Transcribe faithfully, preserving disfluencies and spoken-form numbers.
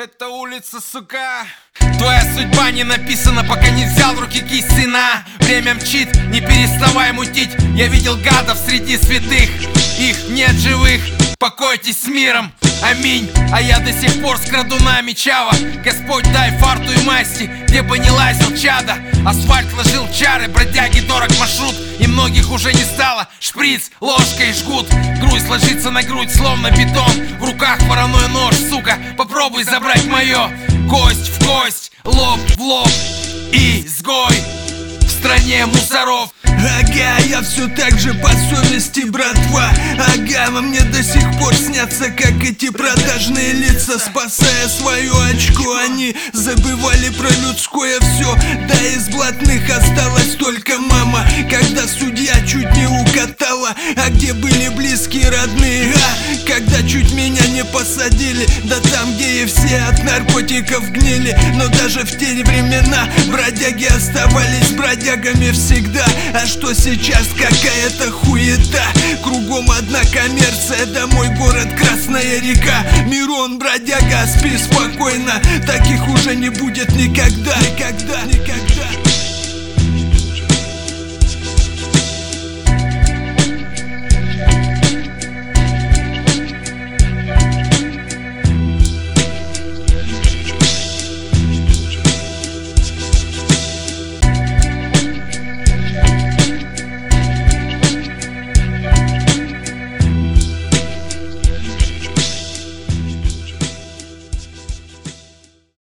Это улица, сука. Твоя судьба не написана, пока не взял в руки кисть сына. Время мчит, не переставай мутить. Я видел гадов среди святых, их нет живых. Покойтесь с миром, аминь. А я до сих пор с крадунами чава. Господь дай фарту и масти, где бы не лазил чада. Асфальт ложил чары, бродяги дорог маршрут. И многих уже не стало, шприц, ложка и жгут. Грудь ложится на грудь, словно бетон. В руках вороной нож, сука, попробуй забрать мое. Кость в кость, лоб в лоб, изгой в стране мусоров. Ага, я все так же по совести, братва. Ага, во мне до сих пор снятся, как эти продажные лица. Спасая свою очко, они забывали про людское все. Да из блатных осталась только мама, когда судья чуть не укатала. А где были близкие, родные, а? Когда чуть меня не посадили, да там, где и все от наркотиков гнили. Но даже в те времена бродяги оставались бродягами всегда. А что сейчас, какая-то хуета. Кругом одна коммерция, да мой город Красная река. Мирон, бродяга, спи спокойно, таких уже не будет никогда, никогда, никогда.